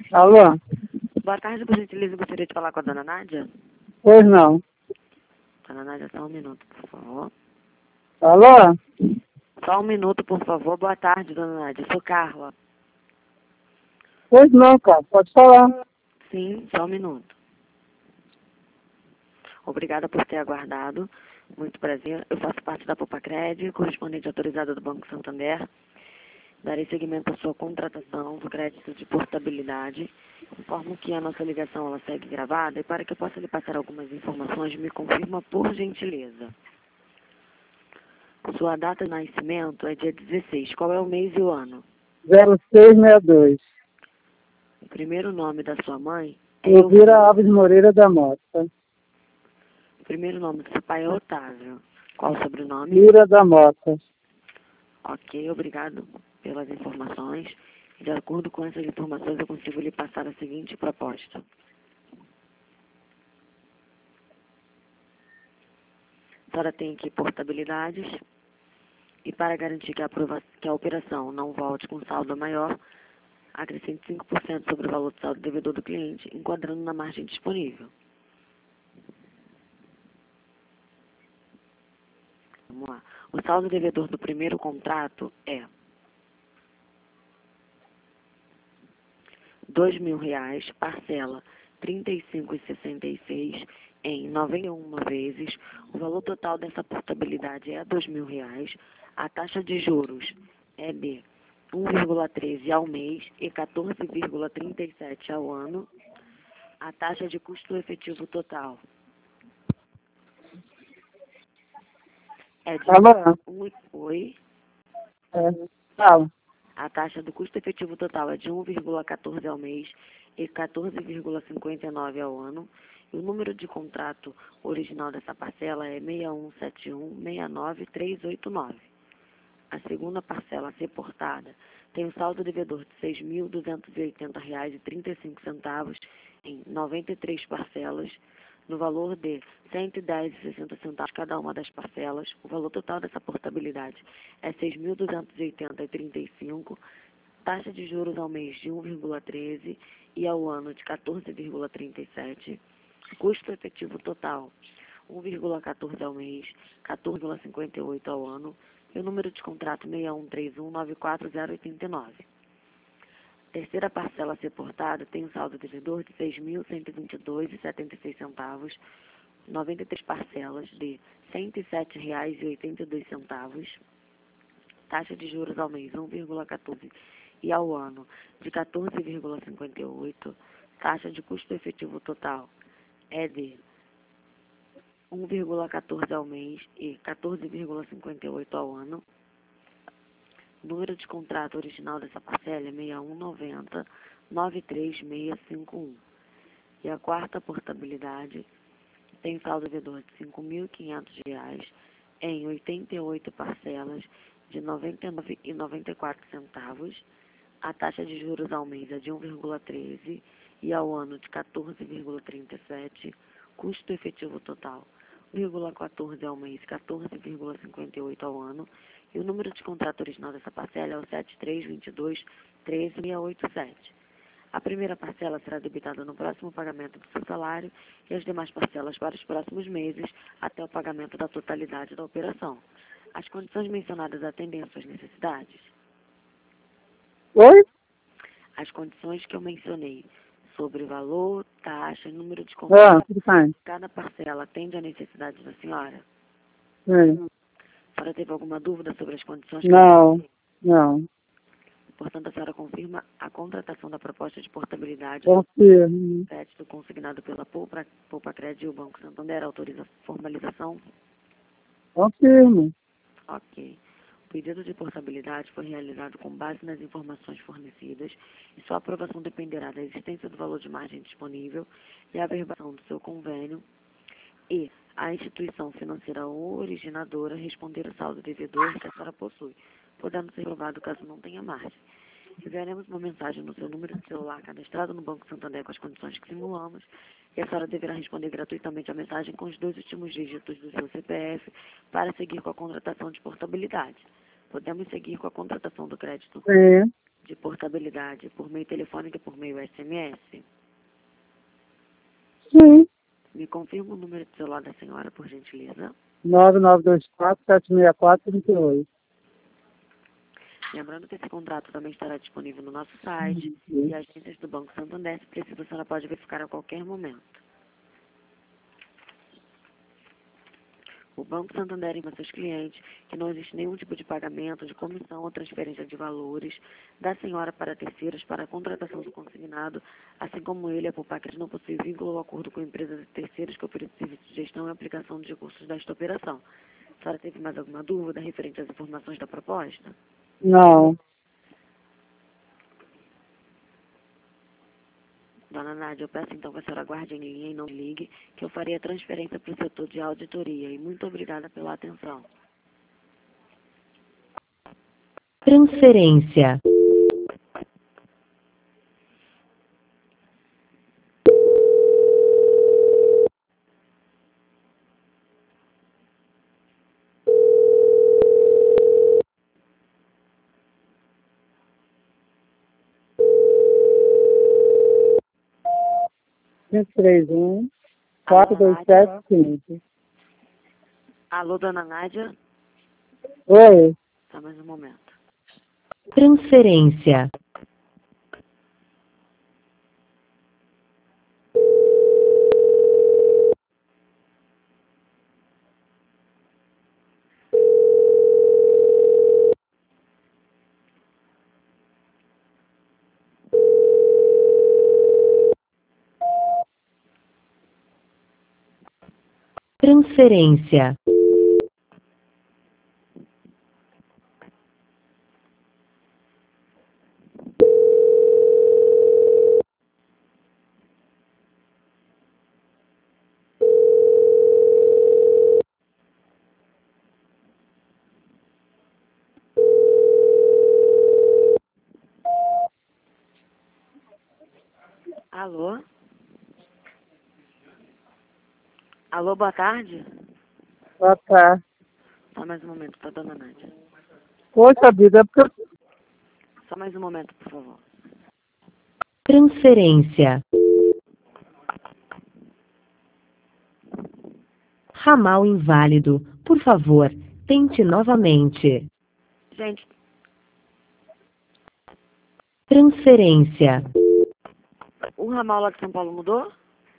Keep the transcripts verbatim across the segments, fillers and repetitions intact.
Alô? Boa tarde, por gentileza, eu gostaria de falar com a dona Nádia. Pois não. Dona Nádia, só um minuto, por favor. Alô? Só um minuto, por favor. Boa tarde, dona Nádia. Eu sou Carla. Pois não, cara. Pode falar. Sim, só um minuto. Obrigada por ter aguardado. Muito prazer. Eu faço parte da Popacred, correspondente autorizada do Banco Santander. Darei seguimento à sua contratação do crédito de portabilidade. Informo que a nossa ligação ela segue gravada e para que eu possa lhe passar algumas informações, me confirma por gentileza. Sua data de nascimento é dia dezesseis. Qual é o mês e o ano? zero seis seis dois. O primeiro nome da sua mãe é Elvira Elvira. Alves Moreira da Mota. O primeiro nome do seu pai é Otávio. Qual o sobrenome? Lira da Mota. Ok, obrigado pelas informações. De acordo com essas informações, eu consigo lhe passar a seguinte proposta. A senhora tem aqui portabilidades e para garantir que a, aprova- que a operação não volte com saldo maior, acrescente cinco por cento sobre o valor do saldo devedor do cliente, enquadrando na margem disponível. Vamos lá. O saldo devedor do primeiro contrato é dois mil reais, parcela trinta e cinco reais e sessenta e seis centavos em noventa e uma vezes. O valor total dessa portabilidade é dois mil reais. A taxa de juros é de um vírgula treze ao mês e quatorze vírgula trinta e sete ao ano. A taxa de custo efetivo total é de Alô? um, oi. É. Fala. A taxa do custo efetivo total é de um vírgula quatorze ao mês e quatorze vírgula cinquenta e nove ao ano. E o número de contrato original dessa parcela é seis um sete um seis nove três oito nove. A segunda parcela a ser portada tem o saldo devedor de seis mil duzentos e oitenta reais e trinta e cinco centavos em noventa e três parcelas, no valor de cento e dez reais e sessenta centavos cada uma das parcelas. O valor total dessa portabilidade é seis mil duzentos e oitenta reais e trinta e cinco centavos, taxa de juros ao mês de um vírgula treze e ao ano de quatorze vírgula trinta e sete, custo efetivo total um vírgula quatorze ao mês, quatorze vírgula cinquenta e oito ao ano, e o número de contrato seis um três um nove quatro zero oito nove. Terceira parcela a ser portada tem um saldo devedor de seis mil cento e vinte e dois reais e setenta e seis centavos, noventa e três parcelas de cento e sete reais e oitenta e dois centavos, taxa de juros ao mês um vírgula quatorze e ao ano de quatorze vírgula cinquenta e oito, taxa de custo efetivo total é de um vírgula quatorze ao mês e quatorze vírgula cinquenta e oito ao ano. O número de contrato original dessa parcela é seis um nove zero nove três seis cinco um. E a quarta portabilidade tem saldo devedor de cinco mil e quinhentos reais em oitenta e oito parcelas de noventa e nove reais e noventa e quatro centavos. A taxa de juros ao mês é de um vírgula treze e ao ano de quatorze vírgula trinta e sete. Custo efetivo total um vírgula quatorze ao mês, quatorze vírgula cinquenta e oito ao ano. E o número de contrato original dessa parcela é o sete três dois dois três seis oito sete. A primeira parcela será debitada no próximo pagamento do seu salário e as demais parcelas para os próximos meses até o pagamento da totalidade da operação. As condições mencionadas atendem às suas necessidades? Oi? As condições que eu mencionei sobre valor, taxa, número de Ah, contrato, tudo bem. cada parcela atende à necessidade da senhora? Sim. A senhora teve alguma dúvida sobre as condições que eu Não, mencionei? não. Portanto, a senhora confirma a contratação da proposta de portabilidade do Confirmo. crédito consignado pela Poupa, Popacred e o Banco Santander, autoriza a formalização? Confirmo. Ok. O pedido de portabilidade foi realizado com base nas informações fornecidas e sua aprovação dependerá da existência do valor de margem disponível e a averbação do seu convênio e a instituição financeira ou originadora responder o saldo devedor que a senhora possui, podendo ser provado caso não tenha margem. Enviaremos uma mensagem no seu número de celular cadastrado no Banco Santander com as condições que simulamos e a senhora deverá responder gratuitamente a mensagem com os dois últimos dígitos do seu C P F para seguir com a contratação de portabilidade. Podemos seguir com a contratação do crédito Sim. de portabilidade por meio telefônico e por meio S M S? Sim. Me confirma o número de celular da senhora, por gentileza. nove nove dois quatro, sete seis quatro, três oito. Lembrando que esse contrato também estará disponível no nosso site Uhum. e agências do Banco Santander, se precisa, a senhora pode verificar a qualquer momento. O Banco Santander informa seus clientes que não existe nenhum tipo de pagamento, de comissão ou transferência de valores da senhora para terceiros para a contratação do consignado, assim como ele, a Pulpacres, não possui vínculo ou acordo com empresas de terceiros que oferecem serviço de gestão e aplicação de recursos desta operação. A senhora teve mais alguma dúvida referente às informações da proposta? Não. Dona Nádia, eu peço então que a senhora aguarde em linha e não ligue, que eu farei a transferência para o setor de auditoria. E muito obrigada pela atenção. Transferência. cinco três um, quatro dois sete cinco. Alô, dona Nádia? Oi. Só mais um momento. Transferência. Transferência. Alô? Alô, boa tarde? Boa tarde. Só mais um momento, tá, dona Nádia? Poxa vida, é porque eu... Só mais um momento, por favor. Transferência. Ramal inválido. Por favor, tente novamente. Gente, Transferência. o ramal lá de São Paulo mudou?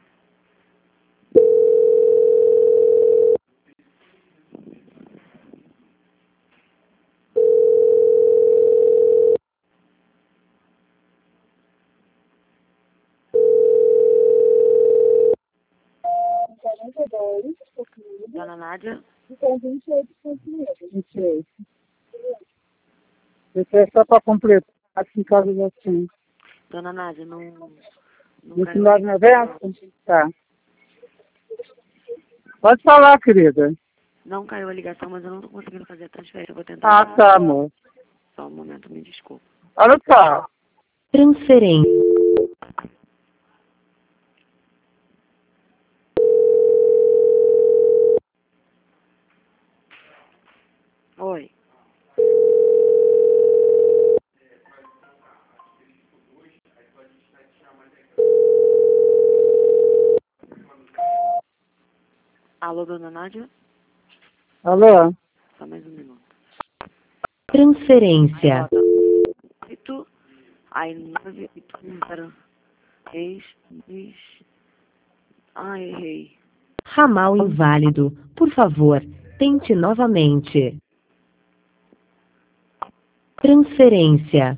quarenta e dois, Dona Nádia? então vinte e oito centímetros. vinte e oito. Isso é só para completar aqui em casa de assim. Dona Nádia, não... não vinte e caiu, nove noventa? Tá. Pode falar, querida. não caiu a ligação, mas eu não tô conseguindo fazer a transferência. Eu vou tentar... Ah, tá, amor. Só um momento, me desculpa. Olha só. Transferência. Oi. Alô, dona Nádia? Alô? Só mais um minuto. Transferência. Oito, aí nove, oito, um, zero, seis, dois... Ai, errei. Ramal inválido. Por favor, tente novamente. Transferência.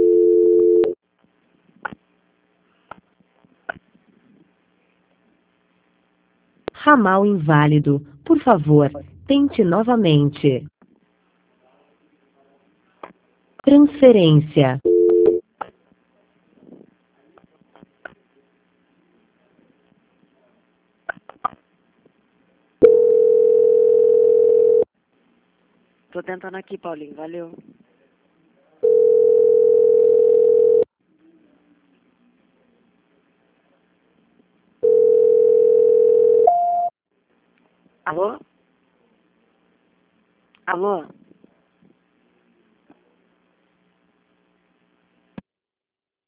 Ramal inválido. Por favor, tente novamente. Transferência. Tô tentando aqui, Paulinho. Valeu. Alô? Alô?